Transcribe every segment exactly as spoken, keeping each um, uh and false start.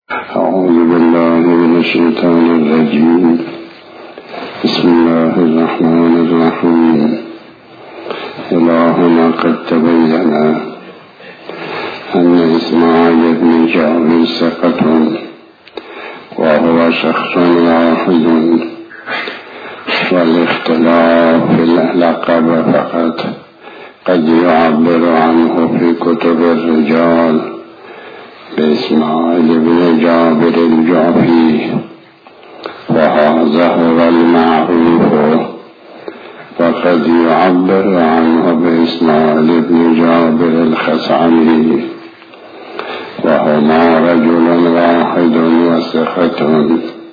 أعوذ بالله من الشيطان الرجيم. بسم الله الرحمن الرحيم. إلهنا قد تبين أن إسماعيل بن جعفر ثقة وهو شخص واحد، والاختلاف في اللقب فقط قد يعبر عنه في كتب الرجال بإسماعيل بن جابر الجعفي، وهذا هو المعروف، وقد يعبر عنه بإسماعيل بن جابر الخثعمي، وهما رجل واحد وثقة،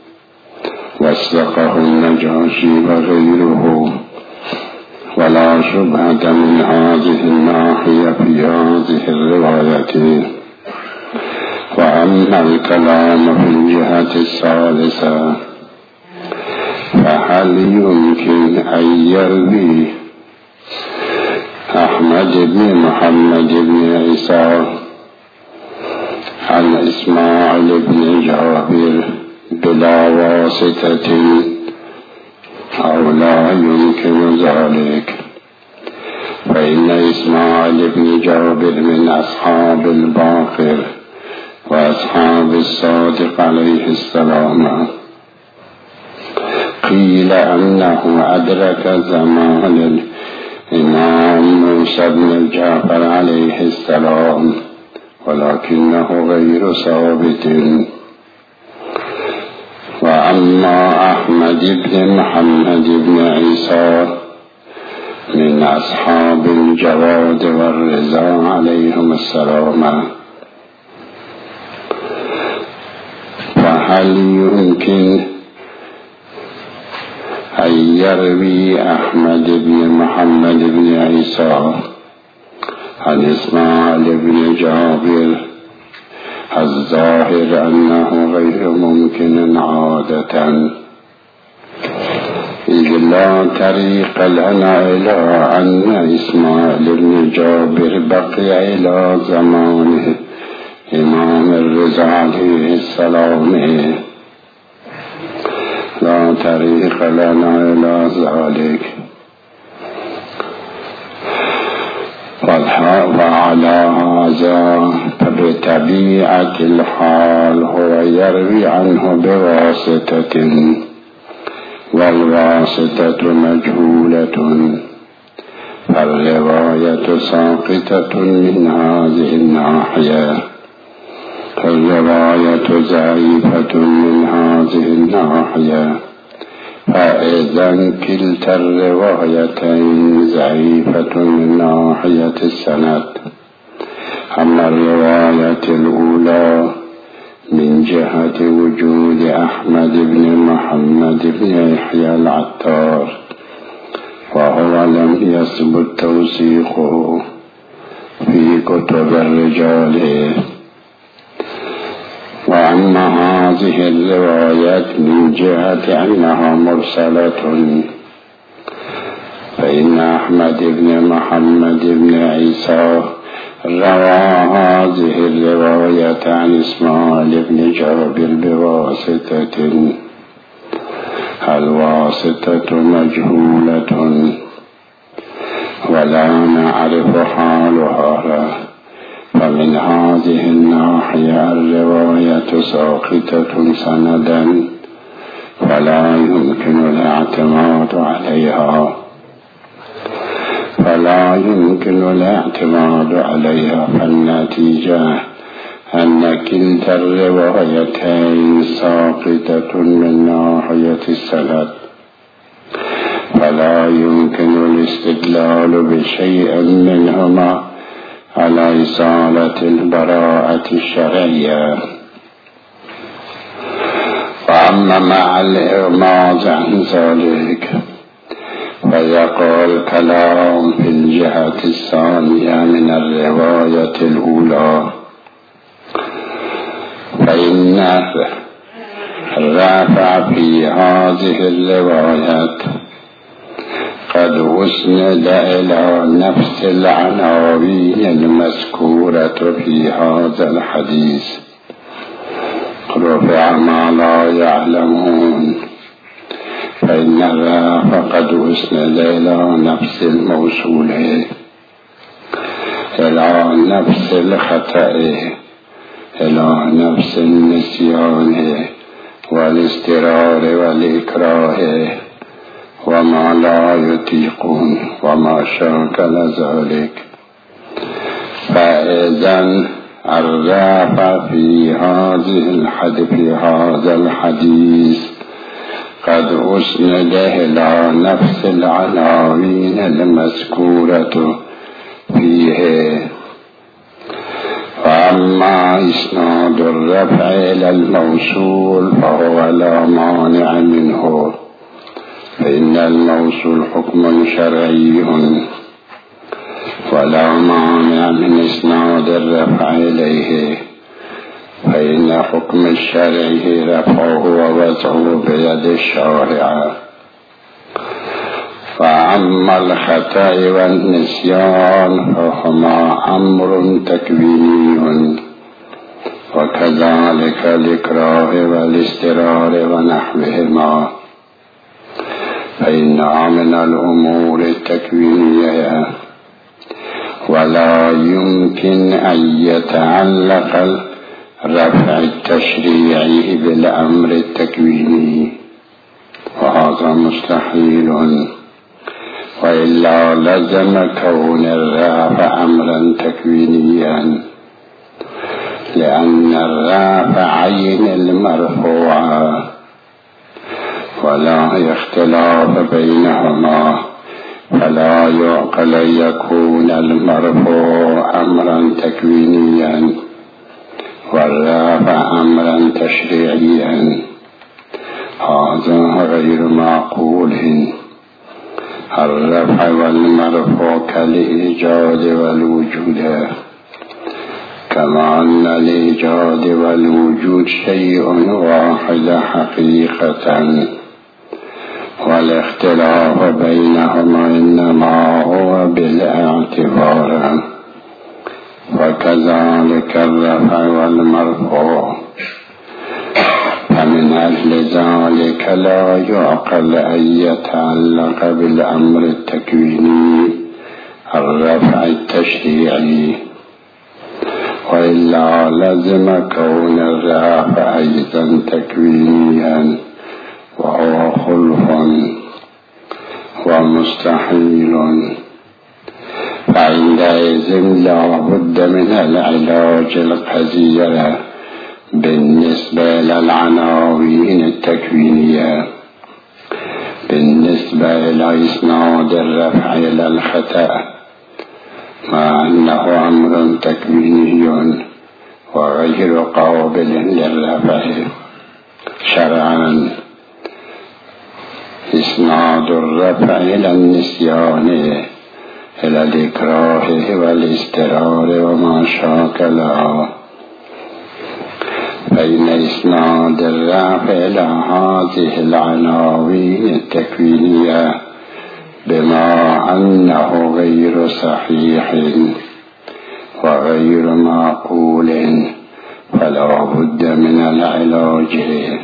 وثقه النجاشي وغيره، ولا شبهة من هذه الناحية في هذه الرواية. وأما الكلام في الجهة الثالثة، فهل يمكن أن يروي أحمد بن محمد بن عيسى عن إسماعيل بن جابر بلا واسطة أو لا يمكن ذلك؟ فإن إسماعيل بن جابر من أصحاب الباقر وأصحاب الصادق عليه السلام. قيل أنه أدرك زمان الإمام موسى بن جعفر عليه السلام، ولكنه غير ثابت. وأما أحمد بن محمد بن عيسى من أصحاب الجواد والرضا عليهم السلام، فهل يمكن أن يروي أحمد بن محمد بن عيسى عن إسماعيل بن جابر؟ الظاهر أنه غير ممكن عادة، إذ لا طريق لنا إلى أن إسماعيل بن جابر بقي إلى زمانه إمام الرضا عليه السلام، لا طريق لنا إلى ذلك. وعلى هذا فبطبيعة الحال هو يروي عنه بواسطة، والواسطة مجهولة، فالرواية ساقطة من هذه الناحية، فالرواية ضعيفة من هذه الناحية، فإذا كلتا الروايتين ضعيفة من ناحية السند. أما الرواية الأولى من جهة وجود أحمد بن محمد بن يحيى العطار، وهو لم يثبت توثيقه في كتب الرجال. وأما هذه الروايات من جهة أنها مرسلة، فإن أحمد بن محمد بن عيسى روى هذه الرواية عن إسماعيل بن جابر بواسطة، الواسطة مجهولة ولا نعرف حالها، فمن هذه الناحية الرواية ساقطة سندا، فلا يمكن الاعتماد عليها فلا يمكن الاعتماد عليها فالنتيجة أن كلتا الروايتين ساقطة من ناحية السند، فلا يمكن الاستدلال بشيء منهما على إصالة البراءة الشرعية. وأما مع الإغماض عن ذلك، فيقع الكلام في الجهة الثانية من الرواية الأولى، فإن الرافع في هذه الروايات قد أسند إلى نفس العناوين المذكورة في هذا الحديث، رفع ما لا يعلمون، فإن الرفع قد أسند إلى نفس الموصول، إلى نفس الخطأ، إلى نفس النسيان والاسترار والإكراه وما لا يطيقون وما شاكل ذلك. فإذن الرفع في هذه الحديث في هذا الحديث قد أسند إلى نفس العناوين المذكورة فيه. فأما إسناد الرفع إلى الموصول فهو لا مانع منه، فإن الموصول حكم شرعي ولا مانع من إسناد الرفع إليه، فإن حكم الشرع رفعه ووضعه بيد الشارع. فأما الخطأ والنسيان فهما أمر تكويني، وكذلك الإكراه والاسترار ونحوهما، فإنها من الأمور التكوينية، ولا يمكن أن يتعلق الرفع التشريعي بالأمر التكويني، وهذا مستحيل، وإلا لزم كون الرفع أمرا تكوينيا، لأن الرفع عين المرفوع ولا اختلاف بينهما، فلا يعقل يكون المرفوع أمرا تكوينيا والرفع أمرا تشريعيا، هذا غير معقول. الرفع والمرفوع كالإيجاد والوجود، كما أن الإيجاد والوجود شيء واحد حقيقة، والاختلاف بينهما إنما هو بالاعتبار، وكذلك الرفع والمرفوع. فمن أجل ذلك لا يعقل أن يتعلق بالأمر التكويني الرفع التشريعي، وإلا لزم كون الرفع أيضا تكوينيا، وهو خلف ومستحيل. فعندئذ لا بد من العلاج القذير بالنسبة للعناوين التكوينية، بالنسبة إلى إسناد الرفع إلى الخطأ، مع أنه أمر تكويني وغير قابل للرفع شرعا. إسناد الرفع إلى النسيان، إلى الإكراه والاسترار وما شاكله، فإن إسناد الرفع إلى هذه العناوين التكوينية بما أنه غير صحيح وغير معقول فلا بد من العلاج.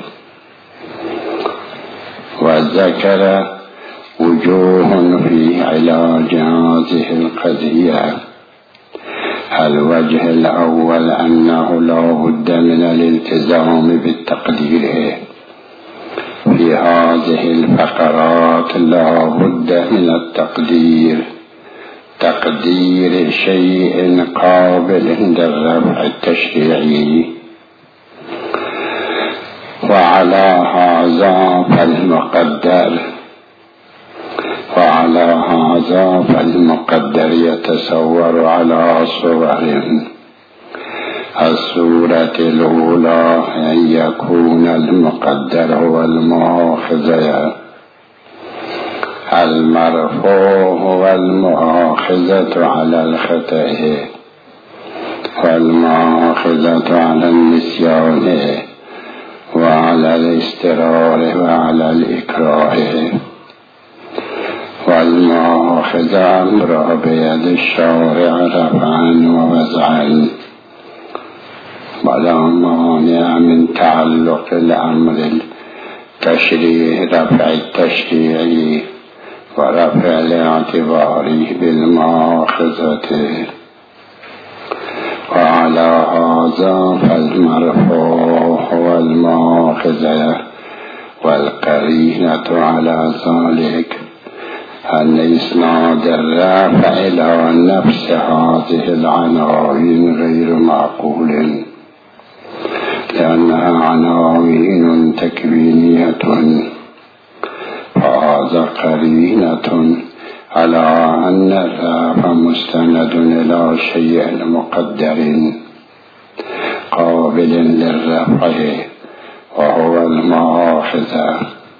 وذكر وجوه في علاج هذه القضية. الوجه الأول أنه لا بد من الالتزام بالتقدير. في هذه الفقرات لا بد من التقدير، تقدير شيء قابل للرفع التشريعي، وعلى هذا فالمقدر وعلى هذا فالمقدر يتصور على صور. الصورة الأولى أن يكون المقدر هو المؤاخذة، المرفوع هو المؤاخذة على الخطأ، والمؤاخذة على النسيان وعلى الاسترار وعلى الإكراه، والمؤاخذة أمر بيد الشارع رفعا ووزعا، ولا مانع من تعلق الأمر التشريعي رفع التشريعي ورفع الاعتبار بالمؤاخذة. وعلى هذا فالمرفوع والمؤاخذة والقرينة على ذلك أن إسناد الرافع إلى نفس هذه العناوين غير معقول، لأنها عناوين تكوينية، فهذا قرينة على أن الرافع مستند إلى شيء مقدر قابل للرفع وهو المؤاخذة.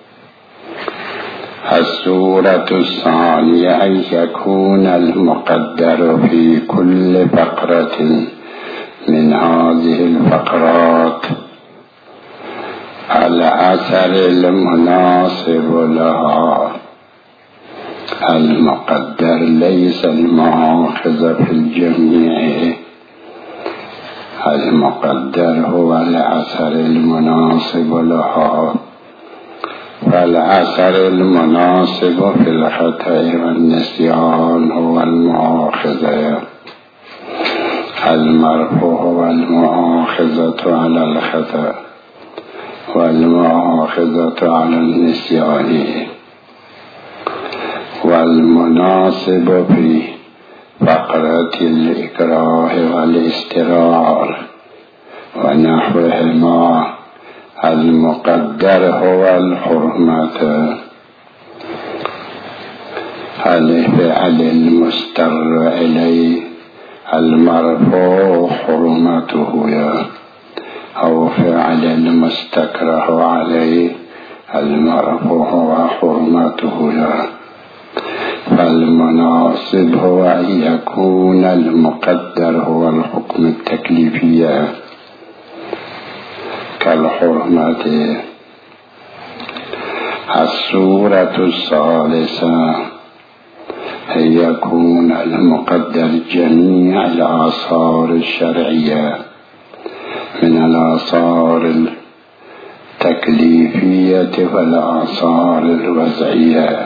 الصورة الثانية أن يكون المقدر في كل فقرة من هذه الفقرات الأثر المناسب لها. المقدر ليس المؤاخذة في الجميع، المقدر هو الأثر المناسب لها، فالأثر المناسب في الخطأ والنسيان هو المؤاخذة. المرفوع هو المؤاخذة على الخطأ والمؤاخذة على النسيان. والمناسب في فقرة الإكراه والاسترار ونحوهما المقدر هو الحرمة. الفعل المستر إليه المرفوع حرمته أو فعل المستكره عليه المرفوع وحرمته. فالمناسب هو أن يكون المقدر هو الحكم التكليفي كالحرمة. الصورة الثالثة أن يكون المقدر جميع الآثار الشرعية من الآثار التكليفية والآثار الوضعية.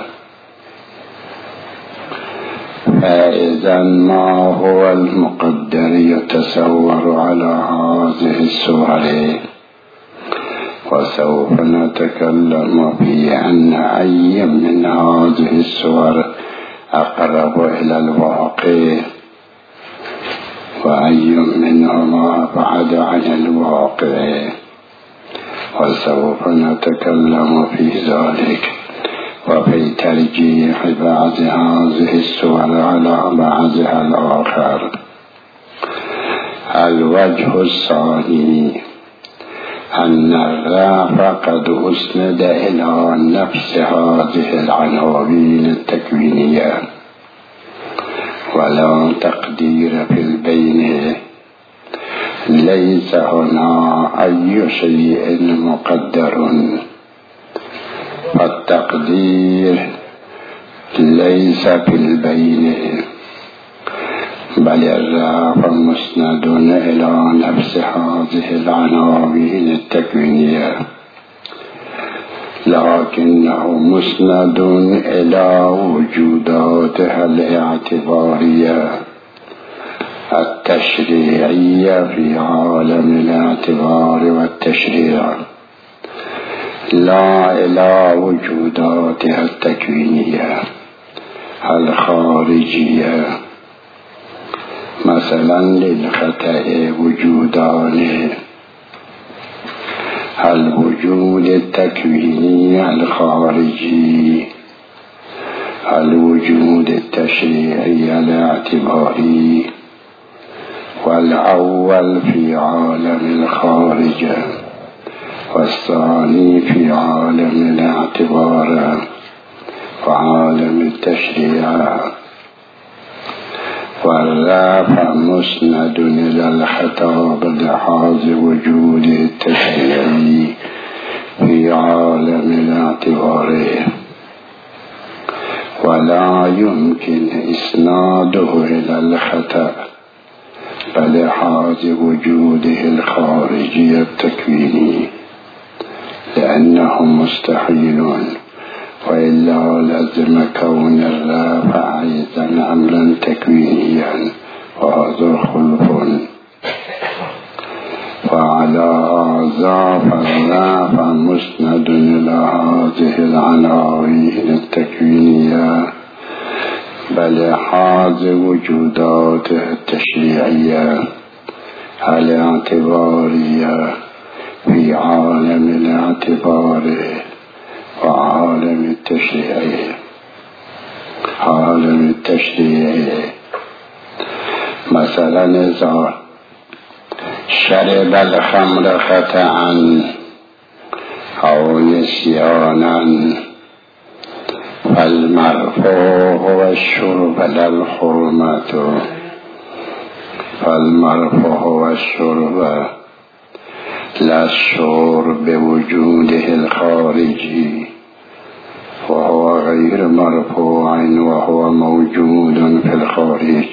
فإذا ما هو المقدر يتصور على هذه الصور، وسوف نتكلم في أن أي من هذه الصور أقرب إلى الواقع وأي منهما أبعد عن الواقع، وسوف نتكلم في ذلك وفي ترجيح بعض هذه الصور على بعضها الآخر. الوجه الثاني أن الرافع قد أسند إلى نفس هذه العناوين التكوينية ولا تقدير في البين. ليس هنا أي شيء مقدر، فالتقدير ليس في البين، بل الرافع مسند إلى نفس هذه العناوين التكوينية، لكنه مسند إلى وجوداتها الاعتبارية التشريعية في عالم الاعتبار والتشريع، لا إلى وجوداتها التكوينية الخارجية. مثلا للخطأ وجودان: الوجود التكويني الخارجي، الوجود التشريعي الاعتباري، والأول في عالم الخارج والثاني في عالم الاعتبار وعالم التشريع. والرافع مسند إلى الخطاب لحاظ وجود التشريعي في عالم الاعتبار، ولا يمكن إسناده إلى الخطأ فلحاظ وجوده الخارجي التكويني لأنهم مستحيلون، وإلا لزم كون الرافع أيضا أمرا تكوينيا وهذا خلف. وعلى هذا فالرافع مسند إلى هذه العناوين التكوينية بلحاظ وجوداته التشريعية الاعتبارية في عالم الاعتبار وعالم التشريع. عالم التشريع مثلا إذا شرب الخمر خطأ أو نسيانا فالمرفوع هو الشرب لا الحرمة، فالمرفوع هو الشرب لا الشرب بوجوده الخارجي، وهو غير مرفوع وهو موجود في الخارج.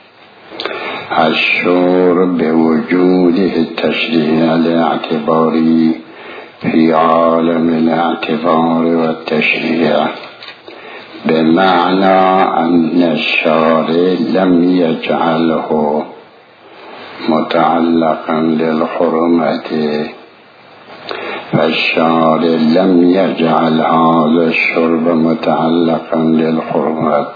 الشرب بوجوده التشريع الاعتباري في عالم الاعتبار والتشريع، بمعنى أن الشارع لم يجعله متعلقا للحرمة، فالشارع لم يجعل هذا الشرب متعلقا للحرمة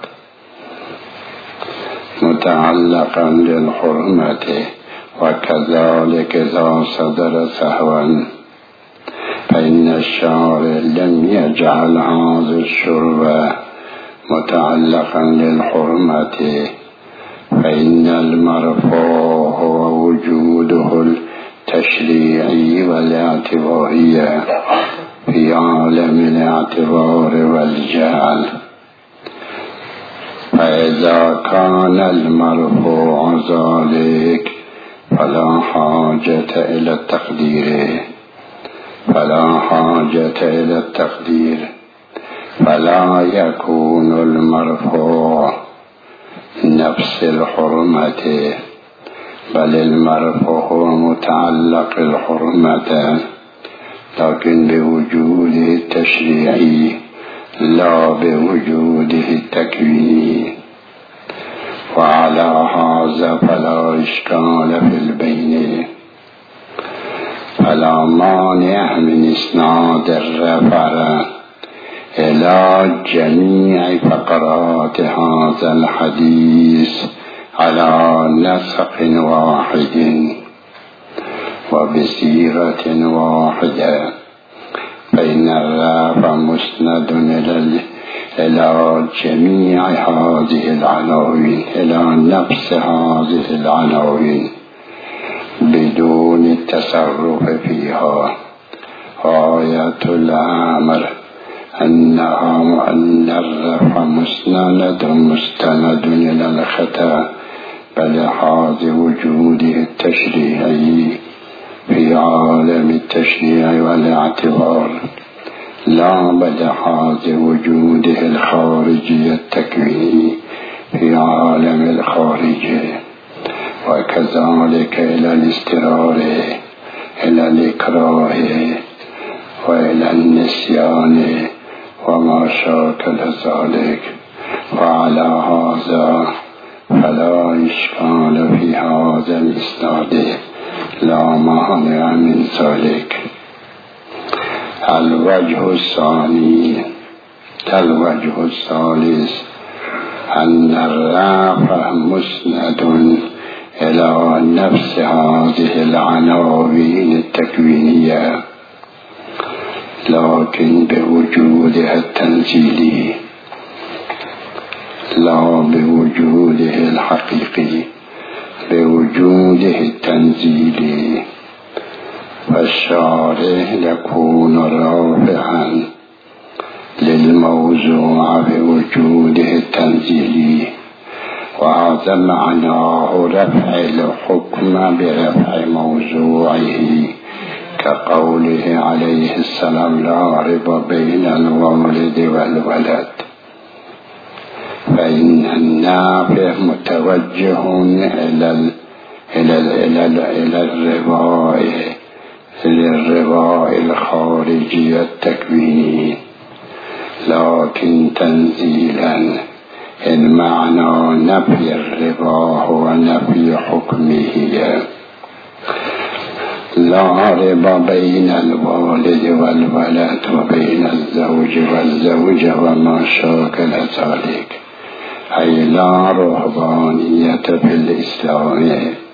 متعلقا للحرمة وكذلك إذا صدر سهوا فإن الشارع لم يجعل هذا الشرب متعلقا للحرمة، فإن المرفوع هو وجوده التشريعي والاعتباري في عالم الاعتبار والجهل. فإذا كان المرفوع ذلك فلا حاجة إلى التقدير فلا حاجة إلى التقدير فلا يكون المرفوع نفس الحرمة، بل المرفوع هو متعلق الحرمة لكن بوجوده التشريعي لا بوجوده التكويني. وعلى هذا فلا إشكال في البين، فلا مانع من إسناد الرفع إلى جميع فقرات هذا الحديث على نسق واحد وبصيغة واحدة، فإن الرفع مسند إلى جميع هذه العناوين إلى نفس هذه العناوين بدون التصرف فيها. آية الأمر أنها أن الرفع مسند مستند إلى الخطأ بلحاظ وجوده التشريعي في عالم التشريع والاعتبار، لا بلحاظ وجوده الخارجي التكويني في عالم الخارج. وكذلك إلى الاسترار إلى الإكراه وإلى النسيان وما شاكل ذلك. وعلى هذا فلا إشكال في هذا الإسناد لا مانع من ذلك. الوجه الثاني الوجه الثالث أن الرفع مسند إلى نفس هذه العناوين التكوينية لكن بوجودها التنزيلي لا بوجوده الحقيقي، بوجوده التنزيلي. فالشارع يكون رافعا للموضوع بوجوده التنزيلي، وهذا معناه رفع الحكم برفع موضوعه، كقوله عليه السلام لا ريب بين الوالد والولد. فإن النافع متوجه إلى إلى الرواء إلى الرواء الخارجي التكويني، لكن تنزيلا المعنى نفي الربا هو نفي حكمه. لا ربا بين الوالد والولد وبين الزوج والزوجة وما شاكل ذلك، أي لا رهبانية في الإسلام،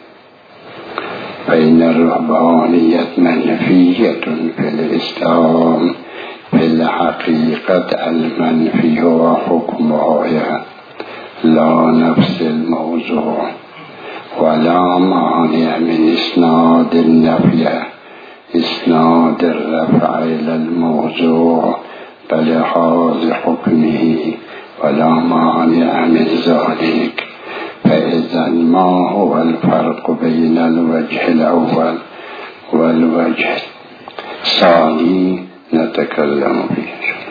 فإن الرهبانية منفية في الإسلام. في الحقيقة المنفي هو حكم آية لا نفس الموضوع، ولا مانع من إسناد النفي إسناد الرفع إلى الموضوع بلحاظ حكمه، ولا مانع من ذلك. فإذا ما هو الفرق بين الوجه الأول والوجه الثاني نتكلم فيه.